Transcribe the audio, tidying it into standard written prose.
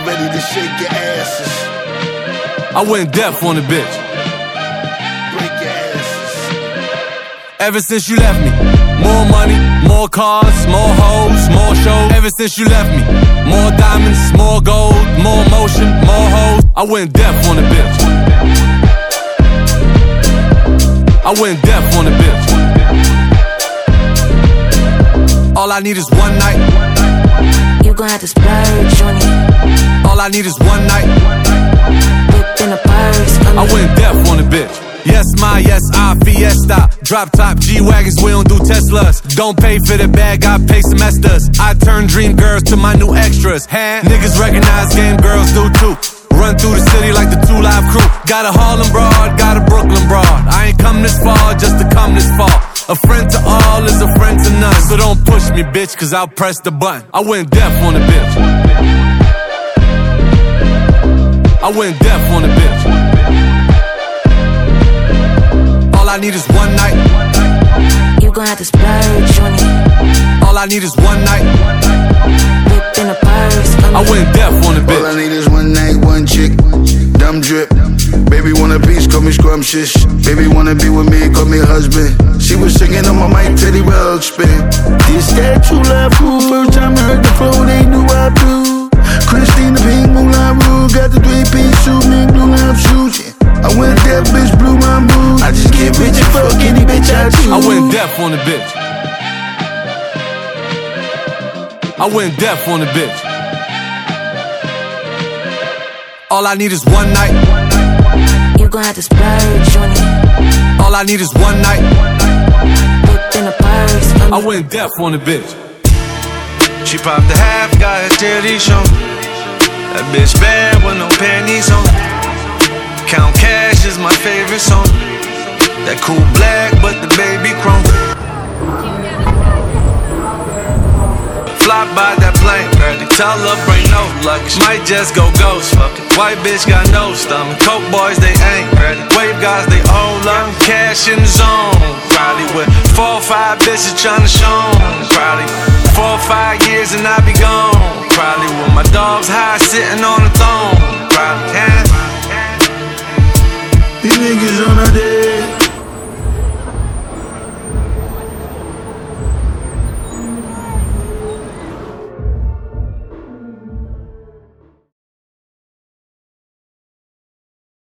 ready to shake your asses. I went deaf on the bitch. Break your asses. Ever since you left me, more money, more cars, more hoes, more shows. Ever since you left me, more diamonds, more gold, more motion, more hoes. I went deaf on the bitch. I went deaf on the bitch. All I need is one night. You gon' have to splurge on it. All I need is one night. Whip in a purse. I went deaf on the bitch. Yes, my, yes, I, Fiesta. Drop top G-Wagons, we don't do Teslas. Don't pay for the bag, I pay semesters. I turn dream girls to my new extras. Niggas recognize game girls do too. Run through the city like the 2 Live Crew. Got a Harlem broad, got a Brooklyn broad. I ain't come this far just to come this far. A friend to all is a friend to none. So don't push me, bitch, cause I'll press the button. I went deaf on the bitch. I went deaf on the bitch. All I need is one night. You gon' have to splurge on it. All I need is one night. Whip in a purse. I went deaf on the bitch. All I need is one night, one chick. Dumb drip. Baby want a piece, call me scrumptious. Baby wanna be with me, call me husband. She was singing on my mic, Teddy Ruxpin. This that true love fool. First time I heard the flow, they knew I blew. Christina Pink, Moulin Rouge. Got the 3-piece suit, mink blue lime shoes. I went deaf, bitch, blew my mood. I just get rich and fuck any bitch I choose. I went deaf on the bitch. I went deaf on the bitch. All I need is one night. You gon' have to splurge on it. All I need is one night. Whip in a purse. I went deaf on the bitch. She popped the half, got her titties shown. That bitch bad with no panties on. Count Cash is my favorite song. That cool black, but the baby chrome. Fly by that plane, early. Tell her bring no luggage. Might just go ghost, fuck it. White bitch got no stomach. Coke boys, they ain't ready. Wave guys, they own love. Cash in the zone. Probably with 4 or 5 bitches tryna show 'em. Probably 4 or 5 years and I be gone. Probably with my dogs high sitting on the throne. Probably These niggas on a day.